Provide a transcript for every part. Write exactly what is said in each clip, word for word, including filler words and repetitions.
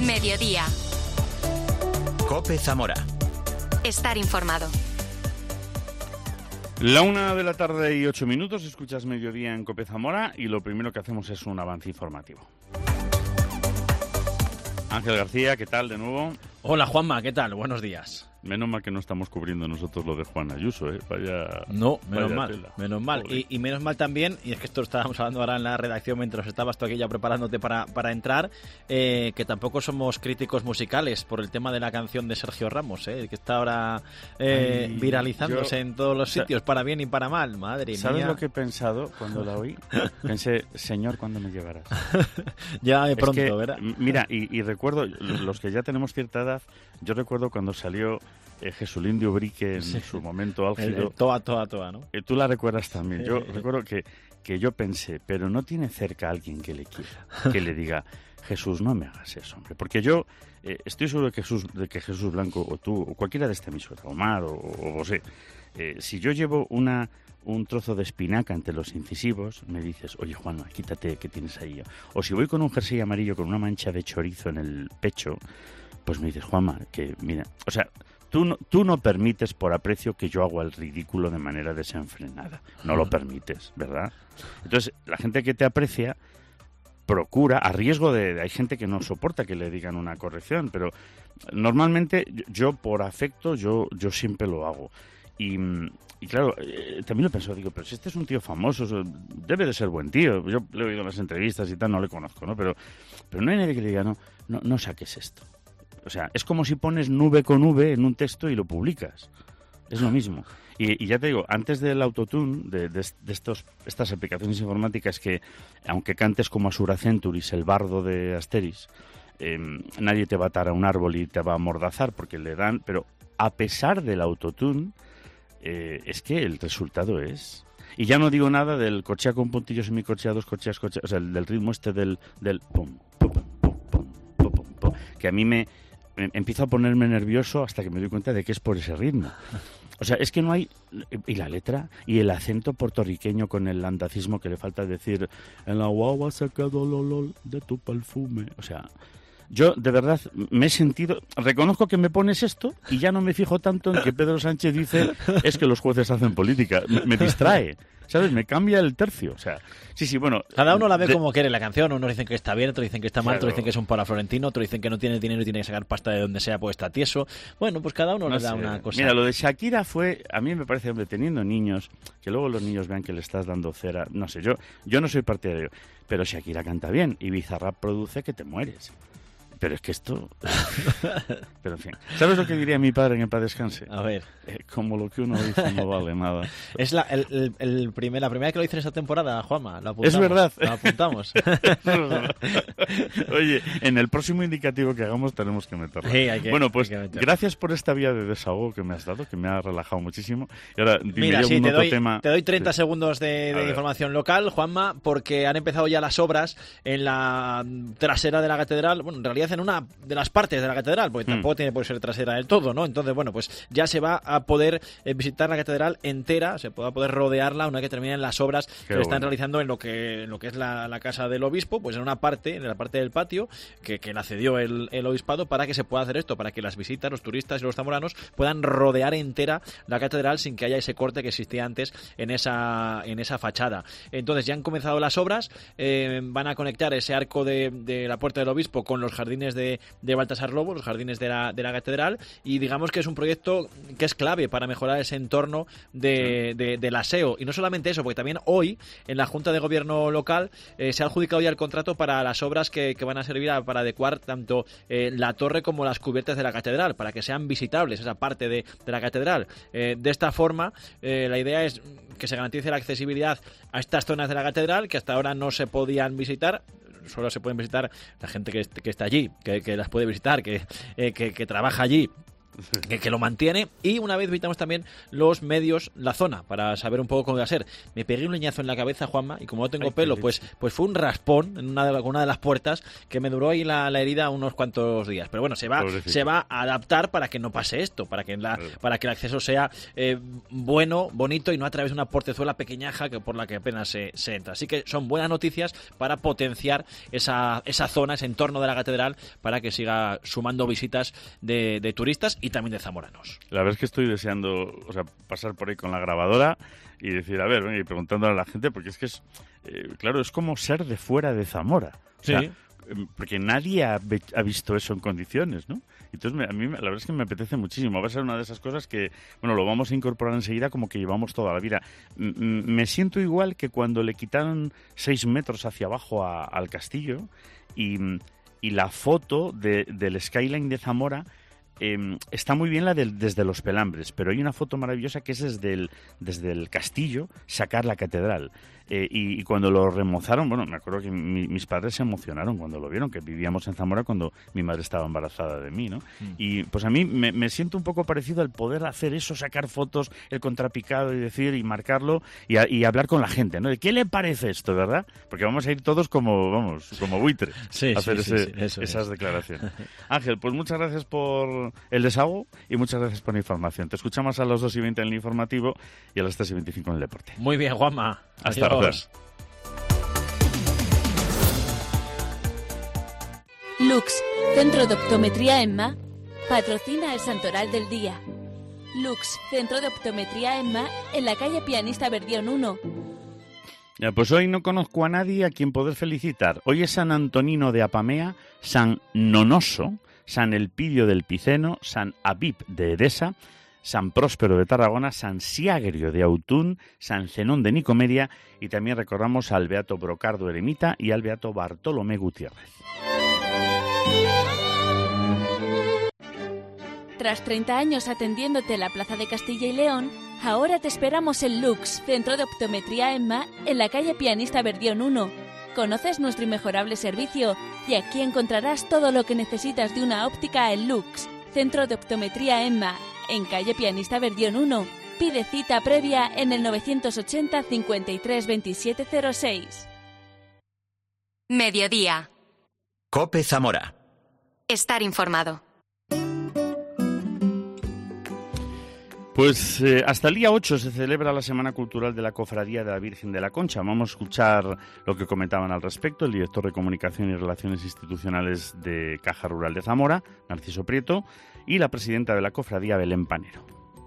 Mediodía. COPE Zamora. Estar informado. La una de la tarde y ocho minutos, escuchas Mediodía en COPE Zamora y lo primero que hacemos es un avance informativo. Ángel García, ¿qué tal de nuevo? Hola Juanma, ¿qué tal? Buenos días. Menos mal que no estamos cubriendo nosotros lo de Juan Ayuso, ¿eh? Vaya. No, menos vaya mal, tela. menos mal. Y, y menos mal también, y es que esto lo estábamos hablando ahora en la redacción mientras estabas tú aquí ya preparándote para, para entrar, eh, que tampoco somos críticos musicales por el tema de la canción de Sergio Ramos, ¿eh? Que está ahora eh, Ay, viralizándose yo, en todos los sitios, para bien y para mal, madre mía. ¿Sabes lo que he pensado cuando la oí? Pensé, Señor, ¿cuándo me llevarás? Ya de pronto, es que, ¿verdad? Mira, y, y recuerdo, los que ya tenemos cierta edad, yo recuerdo cuando salió Eh, Jesulín de Ubrique en sí. su momento álgido. El, el toa, toa, toa, ¿no? Eh, tú la recuerdas también. Yo eh, recuerdo que, que yo pensé, pero no tiene cerca a alguien que le quiera, que le diga, Jesús, no me hagas eso, hombre. Porque yo eh, estoy seguro de que, Jesús, de que Jesús Blanco, o tú, o cualquiera de esta emisora, Omar, o, o José, eh, si yo llevo una un trozo de espinaca entre los incisivos, me dices, oye, Juanma, quítate que tienes ahí. O si voy con un jersey amarillo con una mancha de chorizo en el pecho, pues me dices, Juanma, que mira, o sea, Tú no, tú no permites por aprecio que yo haga el ridículo de manera desenfrenada. No lo permites, ¿verdad? Entonces, la gente que te aprecia procura, a riesgo de... Hay gente que no soporta que le digan una corrección, pero normalmente yo, por afecto, yo, yo siempre lo hago. Y, y claro, eh, también lo pensado, digo, pero si este es un tío famoso, debe de ser buen tío. Yo le he oído en las entrevistas y tal, no le conozco, ¿no? Pero, pero no hay nadie que le diga, no, no, no saques esto. O sea, es como si pones nube con V en un texto y lo publicas. Es lo mismo. Y, y ya te digo, antes del autotune, de, de, de estos, estas aplicaciones informáticas que, aunque cantes como Asura Centuris, el bardo de Asteris, eh, nadie te va a atar a un árbol y te va a amordazar porque le dan... Pero a pesar del autotune, eh, es que el resultado es... Y ya no digo nada del cochea con puntillos semicorcheados, cocheas, cocheas... O sea, el, del ritmo este del... del pum, pum, pum, pum, pum, pum, pum, que a mí me... empiezo a ponerme nervioso hasta que me doy cuenta de que es por ese ritmo. O sea, es que no hay... Y la letra, y el acento puertorriqueño con el landacismo que le falta decir en la guagua se quedó el olor de tu perfume. O sea, yo de verdad me he sentido... Reconozco que me pones esto y ya no me fijo tanto en que Pedro Sánchez dice es que los jueces hacen política. Me, me distrae, ¿sabes? Me cambia el tercio. O sea, sí, sí, bueno... Cada uno la ve de... como quiere la canción. Unos dicen que está bien, otros dicen que está mal, claro. Otros dicen que es un paraflorentino, otros dicen que no tiene dinero y tiene que sacar pasta de donde sea, pues está tieso. Bueno, pues cada uno no le sé. da una cosa. Mira, lo de Shakira fue... A mí me parece, hombre, teniendo niños, que luego los niños vean que le estás dando cera... No sé, yo, yo no soy partidario, pero Shakira canta bien y Bizarrap produce que te mueres. Pero es que esto... Pero en fin. ¿Sabes lo que diría mi padre en el paz descanse? A ver. Eh, como lo que uno dice no vale nada. Es la, el, el, el primer, la primera vez que lo hice en esta temporada, Juanma. Lo apuntamos. Es verdad. Lo apuntamos. Oye, en el próximo indicativo que hagamos tenemos que meterlo. Sí, hay que, bueno, pues hay que gracias por esta vía de desahogo que me has dado, que me ha relajado muchísimo. Y ahora, dime Mira, yo sí, un te otro doy, tema. te doy treinta sí. segundos de, de información local, Juanma, porque han empezado ya las obras en la trasera de la catedral. Bueno, en realidad en una de las partes de la catedral, porque tampoco mm. tiene por ser trasera del todo, ¿no? Entonces, bueno, pues ya se va a poder eh, visitar la catedral entera, se va a poder rodearla una vez que terminen las obras Qué que bueno. están realizando en lo que en lo que es la, la casa del obispo, pues en una parte, en la parte del patio, que, que la cedió el, el obispado para que se pueda hacer esto, para que las visitas, los turistas y los zamoranos puedan rodear entera la catedral sin que haya ese corte que existía antes en esa, en esa fachada. Entonces ya han comenzado las obras, eh, van a conectar ese arco de, de la puerta del obispo con los jardines de, de Baltasar Lobo, los jardines de la, de la catedral, y digamos que es un proyecto que es clave para mejorar ese entorno de, de, del aseo. Y no solamente eso, porque también hoy en la Junta de Gobierno local eh, se ha adjudicado ya el contrato para las obras que, que van a servir a, para adecuar tanto eh, la torre como las cubiertas de la catedral, para que sean visitables esa parte de, de la catedral. Eh, de esta forma, eh, la idea es que se garantice la accesibilidad a estas zonas de la catedral que hasta ahora no se podían visitar. Solo se pueden visitar la gente que, que está allí, que, que las puede visitar, que, eh, que, que trabaja allí. que, que lo mantiene. Y una vez visitamos también los medios, la zona, para saber un poco cómo va a ser. Me pegué un leñazo en la cabeza, Juanma, y como no tengo Ay, pelo, pues, pues fue un raspón en una de, una de las puertas que me duró ahí la, la herida unos cuantos días. Pero bueno, se va, se va a adaptar para que no pase esto, para que, la, para que el acceso sea eh, bueno, bonito y no a través de una portezuela pequeñaja que por la que apenas se, se entra. Así que son buenas noticias para potenciar esa, esa zona, ese entorno de la catedral, para que siga sumando visitas de, de turistas y también de zamoranos. La verdad es que estoy deseando, o sea, pasar por ahí con la grabadora y decir, a ver, y preguntándole a la gente, porque es que es, eh, claro, es como ser de fuera de Zamora. O sea, sí. Porque nadie ha, ha visto eso en condiciones, ¿no? Entonces, me, a mí la verdad es que me apetece muchísimo. Va a ser una de esas cosas que, bueno, lo vamos a incorporar enseguida como que llevamos toda la vida. M- me siento igual que cuando le quitaron seis metros hacia abajo a, al castillo y, y la foto de, del skyline de Zamora. Eh, está muy bien la del, desde los Pelambres, pero hay una foto maravillosa que es desde el, desde el castillo sacar la catedral. Eh, y, y cuando lo remozaron, bueno, me acuerdo que mi, mis padres se emocionaron cuando lo vieron, que vivíamos en Zamora cuando mi madre estaba embarazada de mí, ¿no? Mm. Y pues a mí me, me siento un poco parecido al poder hacer eso, sacar fotos, el contrapicado y decir y marcarlo y, a, y hablar con la gente, ¿no? ¿De qué le parece esto, verdad? Porque vamos a ir todos como, vamos, como buitres sí, a hacer sí, ese, sí, sí, eso esas es. declaraciones. Ángel, pues muchas gracias por el desahogo y muchas gracias por la información. Te escuchamos a las dos y veinte en el informativo y a las tres y veinticinco en el deporte. Muy bien, Juanma. Hasta ahora. Lux, Centro de Optometría EMMA, patrocina el Santoral del Día. Lux, Centro de Optometría EMMA, en la calle Pianista Verdión uno. Ya, pues hoy no conozco a nadie a quien poder felicitar. Hoy es San Antonino de Apamea, San Nonoso, San Elpidio del Piceno, San Abib de Edesa, San Próspero de Tarragona, San Siagrio de Autún, San Zenón de Nicomedia y también recordamos al Beato Brocardo Eremita y al Beato Bartolomé Gutiérrez. Tras treinta años atendiéndote en la Plaza de Castilla y León, ahora te esperamos en Lux, Centro de Optometría EMMA, en la calle Pianista Verdión uno. Conoces nuestro inmejorable servicio y aquí encontrarás todo lo que necesitas de una óptica en Lux, Centro de Optometría EMMA, en calle Pianista Verdión uno. Pide cita previa en el novecientos ochenta cincuenta y tres veintisiete cero seis. Mediodía. COPE Zamora. Estar informado. Pues eh, hasta el día ocho se celebra la Semana Cultural de la Cofradía de la Virgen de la Concha. Vamos a escuchar lo que comentaban al respecto el director de Comunicación y Relaciones Institucionales de Caja Rural de Zamora, Narciso Prieto, y la presidenta de la Cofradía, Belén Panero.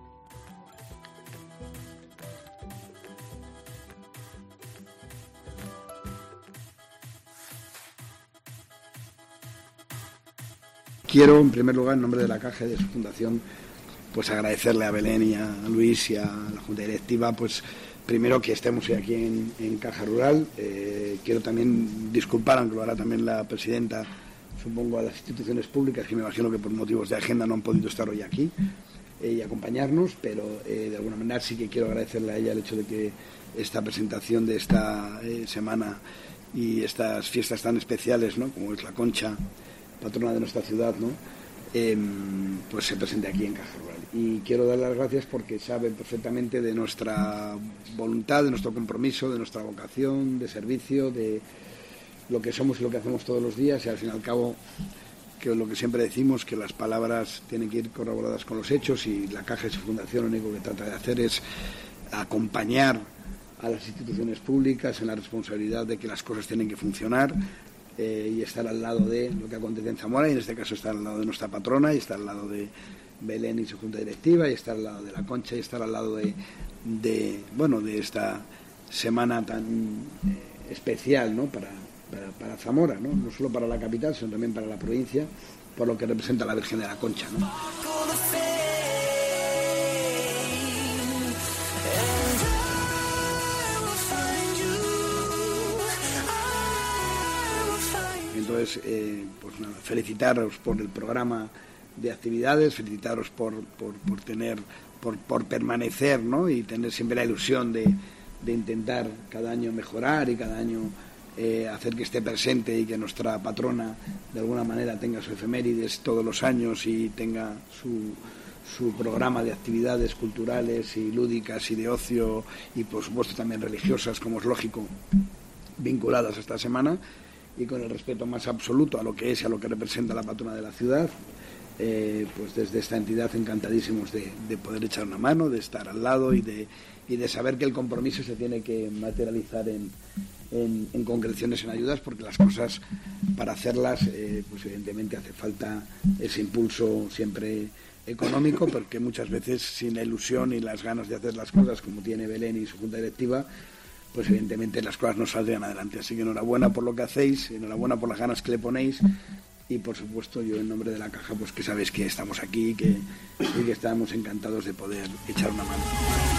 Quiero, en primer lugar, en nombre de la Caja y de su fundación, pues agradecerle a Belén y a Luis y a la Junta Directiva, pues primero que estemos hoy aquí en, en Caja Rural. Eh, quiero también disculpar, aunque lo hará también la presidenta, supongo, a las instituciones públicas, que me imagino que por motivos de agenda no han podido estar hoy aquí eh, y acompañarnos, pero eh, de alguna manera sí que quiero agradecerle a ella el hecho de que esta presentación de esta eh, semana y estas fiestas tan especiales, ¿no?, como es la Concha, patrona de nuestra ciudad, ¿no?, eh, pues se presente aquí en Caja Rural. Y quiero dar las gracias porque saben perfectamente de nuestra voluntad, de nuestro compromiso, de nuestra vocación, de servicio, de lo que somos y lo que hacemos todos los días, y al fin y al cabo, que lo que siempre decimos, que las palabras tienen que ir corroboradas con los hechos, y la Caja y su fundación lo único que trata de hacer es acompañar a las instituciones públicas en la responsabilidad de que las cosas tienen que funcionar, eh, y estar al lado de lo que acontece en Zamora, y en este caso estar al lado de nuestra patrona, y estar al lado de Belén y su junta directiva, y estar al lado de la Concha, y estar al lado de, de bueno, de esta semana tan eh, especial, ¿no?, para, para, para Zamora, ¿no?, no solo para la capital, sino también para la provincia, por lo que representa la Virgen de la Concha, ¿no? Entonces, eh, pues nada, felicitaros por el programa de actividades, felicitaros por, por, por tener, por, por permanecer, ¿no?, y tener siempre la ilusión de, de intentar cada año mejorar y cada año eh, hacer que esté presente, y que nuestra patrona de alguna manera tenga su efemérides todos los años y tenga su su programa de actividades culturales y lúdicas y de ocio y por supuesto también religiosas, como es lógico, vinculadas a esta semana, y con el respeto más absoluto a lo que es y a lo que representa la patrona de la ciudad. Eh, pues desde esta entidad encantadísimos de, de poder echar una mano, de estar al lado y de, y de saber que el compromiso se tiene que materializar en, en, en concreciones, en ayudas, porque las cosas, para hacerlas, eh, pues evidentemente hace falta ese impulso siempre económico, porque muchas veces sin la ilusión y las ganas de hacer las cosas como tiene Belén y su junta directiva, pues evidentemente las cosas no saldrían adelante. Así que enhorabuena por lo que hacéis, enhorabuena por las ganas que le ponéis, y por supuesto yo en nombre de la Caja, pues que sabéis que estamos aquí que, y que estamos encantados de poder echar una mano.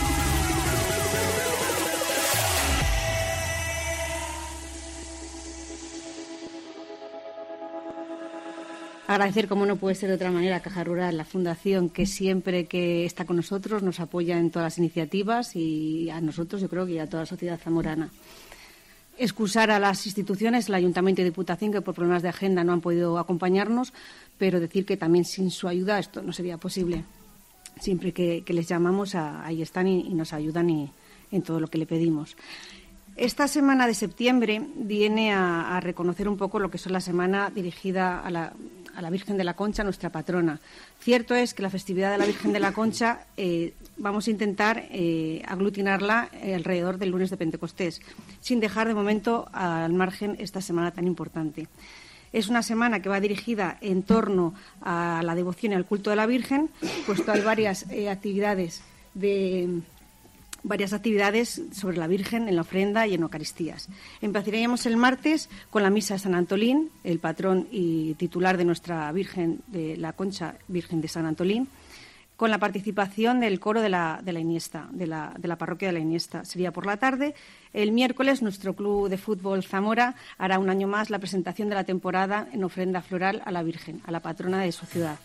Agradecer, como no puede ser de otra manera, a Caja Rural, la Fundación, que siempre que está con nosotros nos apoya en todas las iniciativas, y a nosotros, yo creo que a toda la sociedad zamorana. Excusar a las instituciones, el Ayuntamiento y Diputación, que por problemas de agenda no han podido acompañarnos, pero decir que también sin su ayuda esto no sería posible. Siempre que, que les llamamos, a, ahí están y, y nos ayudan y, en todo lo que le pedimos. Esta semana de septiembre viene a, a reconocer un poco lo que es la semana dirigida a la, a la Virgen de la Concha, nuestra patrona. Cierto es que la festividad de la Virgen de la Concha eh, vamos a intentar eh, aglutinarla eh, alrededor del lunes de Pentecostés, sin dejar de momento al margen esta semana tan importante. Es una semana que va dirigida en torno a la devoción y al culto de la Virgen, puesto hay varias eh, actividades de... varias actividades sobre la Virgen en la ofrenda y en Eucaristías. Empezaríamos el martes con la misa de San Antolín, el patrón y titular de nuestra Virgen de la Concha, Virgen de San Antolín, con la participación del coro de la, de la Iniesta, de la, de la parroquia de la Iniesta. Sería por la tarde. El miércoles nuestro club de fútbol Zamora hará un año más la presentación de la temporada en ofrenda floral a la Virgen, a la patrona de su ciudad.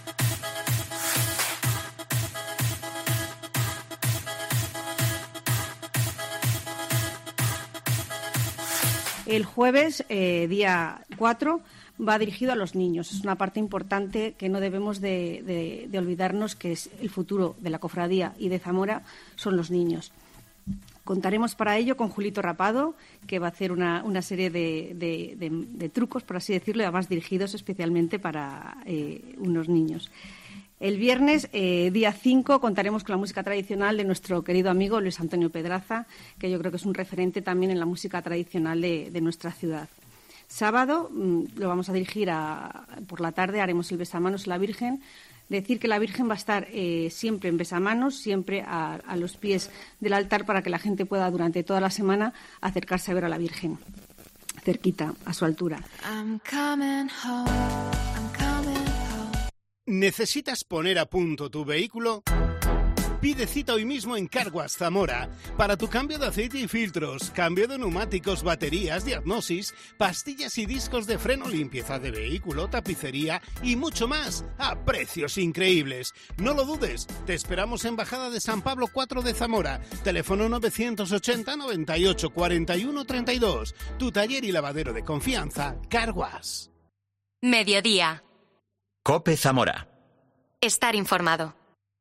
El jueves, eh, día cuatro, va dirigido a los niños. Es una parte importante que no debemos de, de, de olvidarnos, que es el futuro de la cofradía y de Zamora son los niños. Contaremos para ello con Julito Rapado, que va a hacer una, una serie de, de, de, de trucos, por así decirlo, y además dirigidos especialmente para eh, unos niños. El viernes, eh, día cinco, contaremos con la música tradicional de nuestro querido amigo Luis Antonio Pedraza, que yo creo que es un referente también en la música tradicional de, de nuestra ciudad. Sábado mmm, lo vamos a dirigir a, por la tarde, haremos el besamanos a la Virgen. Decir que la Virgen va a estar eh, siempre en besamanos, siempre a, a los pies del altar, para que la gente pueda durante toda la semana acercarse a ver a la Virgen, cerquita, a su altura. I'm coming home, I'm coming home. ¿Necesitas poner a punto tu vehículo? Pide cita hoy mismo en Carguas Zamora para tu cambio de aceite y filtros, cambio de neumáticos, baterías, diagnosis, pastillas y discos de freno, limpieza de vehículo, tapicería y mucho más a precios increíbles. No lo dudes, te esperamos en Bajada de San Pablo cuatro de Zamora, teléfono novecientos ochenta, noventa y ocho, cuarenta y uno, treinta y dos. Tu taller y lavadero de confianza, Carguas. Mediodía. COPE Zamora. Estar informado.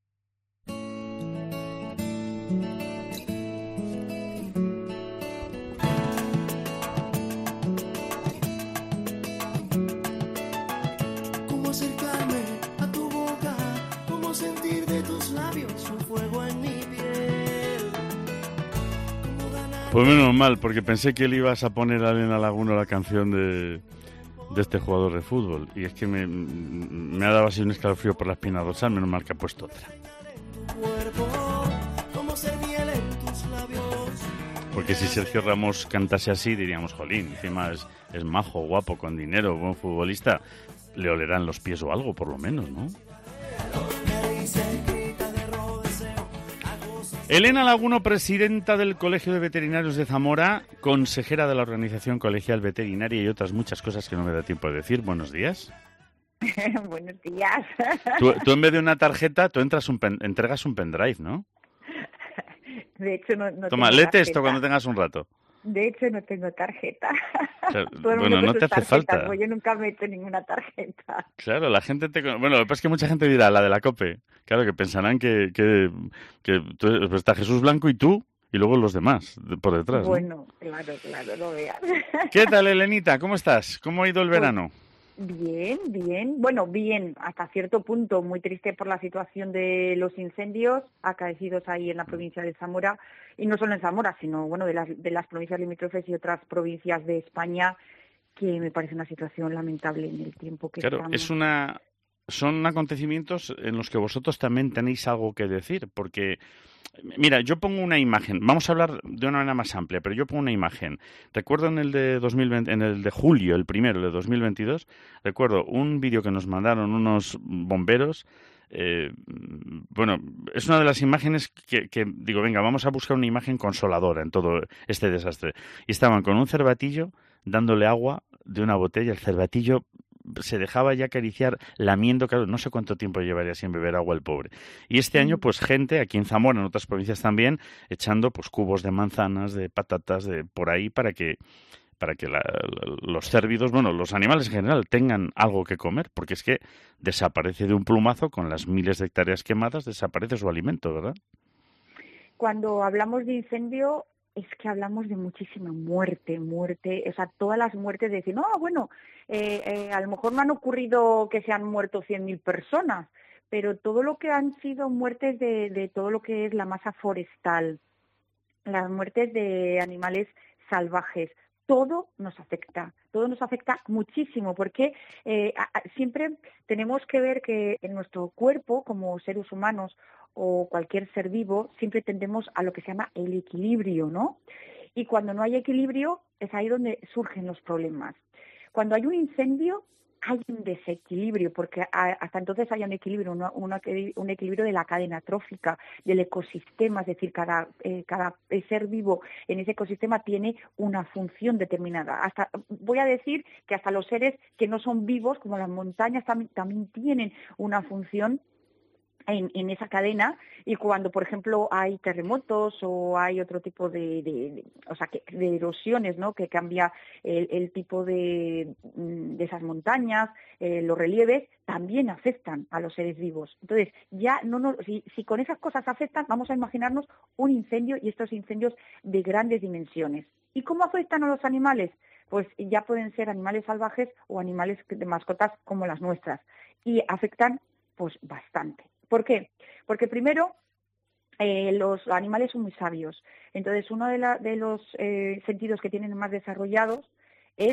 Cómo acercarme a tu boca, cómo sentir de tus labios un fuego en mi piel. Pues menos mal, porque pensé que le ibas a poner a Elena Laguno la canción de... de este jugador de fútbol, y es que me, me ha dado así un escalofrío por la espina dorsal, menos mal que ha puesto otra. Porque si Sergio Ramos cantase así, diríamos, jolín, encima es, es majo, guapo, con dinero, buen futbolista, le olerán los pies o algo, por lo menos, ¿no? Elena Laguno, presidenta del Colegio de Veterinarios de Zamora, consejera de la Organización Colegial Veterinaria y otras muchas cosas que no me da tiempo de decir. Buenos días. Buenos días. Tú, tú en vez de una tarjeta, tú entras un pen, entregas un pendrive, ¿no? De hecho, no, no Toma, léete esto cuando tengas un rato. De hecho, no tengo tarjeta. Claro, Todo el bueno, mundo no con te sus hace tarjetas, falta. pues yo nunca me he hecho ninguna tarjeta. Claro, la gente te... Bueno, lo que pasa es que mucha gente dirá, la de la COPE. Claro, que pensarán que, que, que tú, pues está Jesús Blanco y tú, y luego los demás de- por detrás, ¿no? Bueno, claro, claro, no veas. ¿Qué tal, Elenita? ¿Cómo estás? ¿Cómo ha ido el Pues, verano? Bien, bien. Bueno, bien, hasta cierto punto. Muy triste por la situación de los incendios acaecidos ahí en la provincia de Zamora. Y no solo en Zamora, sino bueno de las, de las provincias limítrofes y otras provincias de España, que me parece una situación lamentable en el tiempo que Claro, estamos. es una... Son acontecimientos en los que vosotros también tenéis algo que decir, porque, mira, yo pongo una imagen, vamos a hablar de una manera más amplia, pero yo pongo una imagen. Recuerdo en el de dos mil veinte, en el de julio, el primero, el de dos mil veintidós, recuerdo un vídeo que nos mandaron unos bomberos. Eh, bueno, es una de las imágenes que, que digo, venga, vamos a buscar una imagen consoladora en todo este desastre. Y estaban con un cervatillo dándole agua de una botella, el cervatillo se dejaba ya acariciar, lamiendo, claro, no sé cuánto tiempo llevaría sin beber agua el pobre. Y este año, pues gente, aquí en Zamora, en otras provincias también, echando pues cubos de manzanas, de patatas, de por ahí, para que para que la, los cérvidos, bueno, los animales en general tengan algo que comer, porque es que desaparece de un plumazo, con las miles de hectáreas quemadas, desaparece su alimento, ¿verdad? Cuando hablamos de incendio, es que hablamos de muchísima muerte, muerte, o sea, todas las muertes de decir, no, bueno, eh, eh, a lo mejor no han ocurrido que se han muerto cien mil personas, pero todo lo que han sido muertes de, de todo lo que es la masa forestal, las muertes de animales salvajes, todo nos afecta, todo nos afecta muchísimo, porque eh, a, a, siempre tenemos que ver que en nuestro cuerpo, como seres humanos o cualquier ser vivo, siempre tendemos a lo que se llama el equilibrio, ¿no? Y cuando no hay equilibrio, es ahí donde surgen los problemas. Cuando hay un incendio, hay un desequilibrio, porque hasta entonces hay un equilibrio, una, una, un equilibrio de la cadena trófica, del ecosistema, es decir, cada, eh, cada ser vivo en ese ecosistema tiene una función determinada. Hasta voy a decir que hasta los seres que no son vivos, como las montañas, también, también tienen una función En, en esa cadena, y cuando, por ejemplo, hay terremotos o hay otro tipo de, de, de o sea, que, de erosiones, ¿no?, que cambia el, el tipo de, de esas montañas, eh, los relieves, también afectan a los seres vivos. Entonces, ya no, no si, si con esas cosas afectan, vamos a imaginarnos un incendio, y estos incendios de grandes dimensiones. ¿Y cómo afectan a los animales? Pues ya pueden ser animales salvajes o animales de mascotas como las nuestras, y afectan pues bastante. ¿Por qué? Porque primero, eh, los animales son muy sabios. Entonces, uno de, la, de los eh, sentidos que tienen más desarrollados es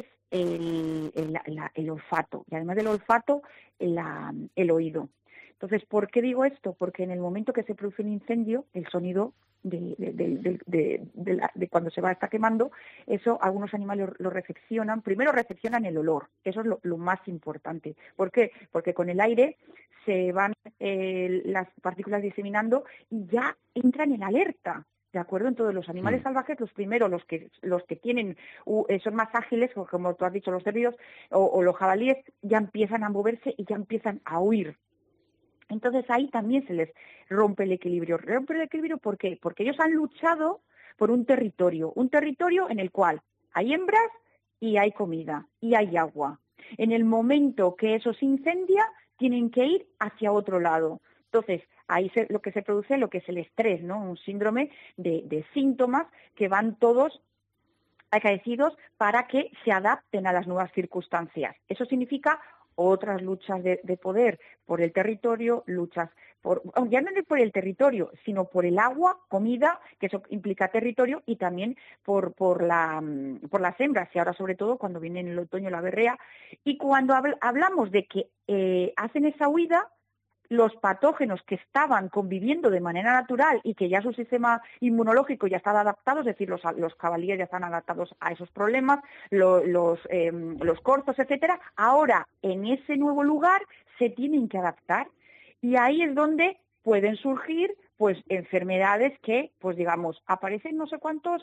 el, el, la, el olfato. Y además del olfato, la, el oído. Entonces, ¿por qué digo esto? Porque en el momento que se produce un incendio, el sonido de, de, de, de, de, de, la, de cuando se va está quemando, eso algunos animales lo, lo recepcionan. Primero recepcionan el olor, eso es lo, lo más importante. ¿Por qué? Porque con el aire se van eh, las partículas diseminando y ya entran en alerta. ¿De acuerdo? Entonces, los animales salvajes, los primeros, los que los que tienen uh, son más ágiles, como tú has dicho, los cerdos o, o los jabalíes, ya empiezan a moverse y ya empiezan a huir. Entonces, ahí también se les rompe el equilibrio. ¿Rompe el equilibrio por qué? Porque ellos han luchado por un territorio, un territorio en el cual hay hembras y hay comida y hay agua. En el momento que eso se incendia, tienen que ir hacia otro lado. Entonces, ahí se, lo que se produce, lo que es el estrés, ¿no? Un síndrome de, de síntomas que van todos acaecidos para que se adapten a las nuevas circunstancias. Eso significa otras luchas de, de poder por el territorio, luchas por, ya no por el territorio, sino por el agua, comida, que eso implica territorio, y también por, por, la, por las hembras, y ahora sobre todo cuando viene en el otoño la berrea. Y cuando habl- hablamos de que eh, hacen esa huida, los patógenos que estaban conviviendo de manera natural y que ya su sistema inmunológico ya estaba adaptado, es decir, los, los jabalíes ya están adaptados a esos problemas, lo, los, eh, los corzos, etcétera, ahora en ese nuevo lugar se tienen que adaptar, y ahí es donde pueden surgir pues enfermedades que, pues digamos, aparecen no sé cuántos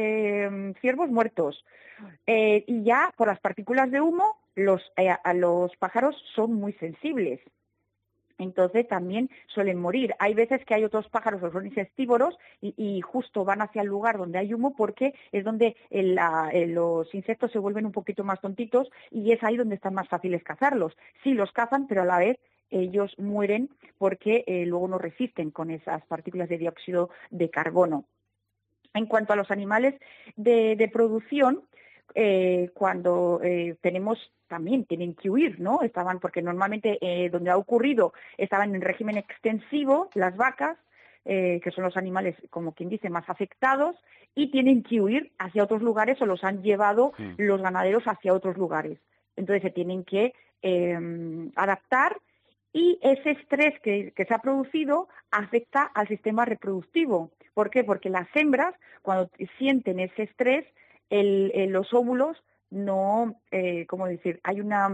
eh, ciervos muertos, eh, y ya por las partículas de humo los, eh, a los pájaros son muy sensibles. Entonces también suelen morir. Hay veces que hay otros pájaros que son insectívoros y, y justo van hacia el lugar donde hay humo porque es donde el, la, el, los insectos se vuelven un poquito más tontitos y es ahí donde están más fáciles cazarlos. Sí, los cazan, pero a la vez ellos mueren porque eh, luego no resisten con esas partículas de dióxido de carbono. En cuanto a los animales de, de producción, eh, cuando eh, tenemos también tienen que huir, ¿no? Estaban, porque normalmente eh, donde ha ocurrido estaban en régimen extensivo las vacas, eh, que son los animales, como quien dice, más afectados, y tienen que huir hacia otros lugares o los han llevado mm. los ganaderos hacia otros lugares. Entonces se tienen que eh, adaptar y ese estrés que, que se ha producido afecta al sistema reproductivo. ¿Por qué? Porque las hembras, cuando sienten ese estrés, el, el, los óvulos no, eh, ¿cómo decir? Hay una,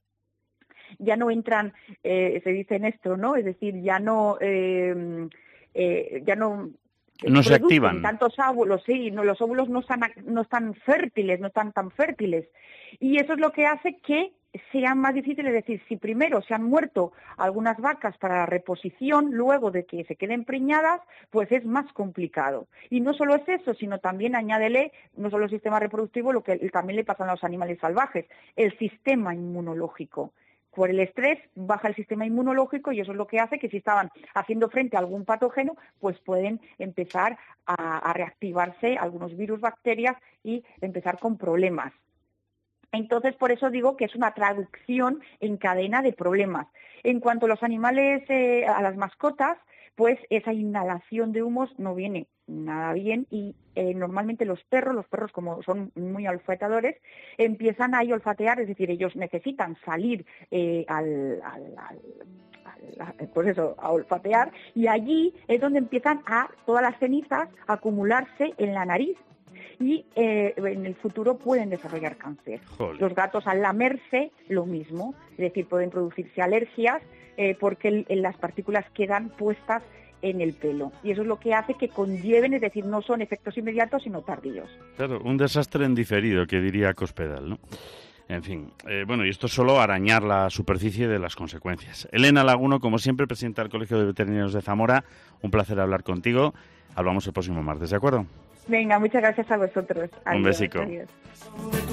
ya no entran, eh, se dice en esto, ¿no? Es decir, ya no, eh, eh, ya no. No se activan. Tantos óvulos, sí, no, los óvulos no están, no están fértiles, no están tan fértiles. Y eso es lo que hace que sean más difíciles, es decir, si primero se han muerto algunas vacas para la reposición, luego de que se queden preñadas, pues es más complicado. Y no solo es eso, sino también añádele, no solo el sistema reproductivo, lo que también le pasa a los animales salvajes, el sistema inmunológico. Por el estrés baja el sistema inmunológico y eso es lo que hace que si estaban haciendo frente a algún patógeno, pues pueden empezar a, a reactivarse algunos virus, bacterias y empezar con problemas. Entonces, por eso digo que es una traducción en cadena de problemas. En cuanto a los animales, eh, a las mascotas, pues esa inhalación de humos no viene nada bien y eh, normalmente los perros, los perros como son muy olfateadores, empiezan a olfatear, es decir, ellos necesitan salir eh, al, al, al pues eso, a olfatear y allí es donde empiezan a todas las cenizas a acumularse en la nariz. Y eh, en el futuro pueden desarrollar cáncer. Joder. Los gatos al lamerse, lo mismo, es decir, pueden producirse alergias eh, porque el, el, las partículas quedan puestas en el pelo. Y eso es lo que hace que conlleven, es decir, no son efectos inmediatos, sino tardíos. Claro, un desastre en diferido, que diría Cospedal, ¿no? En fin, eh, bueno, y esto es solo arañar la superficie de las consecuencias. Elena Laguno, como siempre, presidenta del Colegio de Veterinarios de Zamora, un placer hablar contigo. Hablamos el próximo martes, ¿de acuerdo? Venga, muchas gracias a vosotros. Adiós, un besico. Adiós.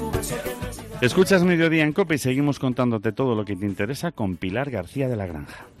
Escuchas Mediodía en COPE y seguimos contándote todo lo que te interesa con Pilar García de la Granja.